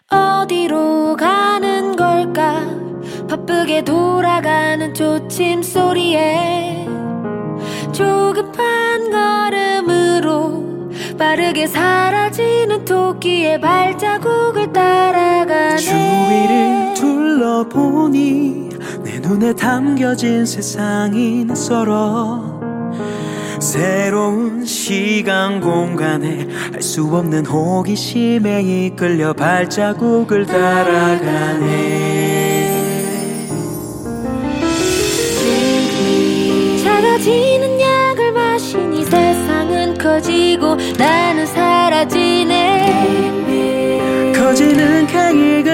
어디로 가는 걸까? 바쁘게 돌아가는 초침 소리에 조급한 걸음으로 빠르게 사라지는 토끼의 발자국을 따라가네. 주위를 둘러보니 내 눈에 담겨진 세상이 낯설어. 새로운 시간 공간에 알 수 없는 호기심에 이끌려 발자국을 따라가네. 작아지는 약을 마시니 세상은 커지고 나는 사라지네. 커지는 강이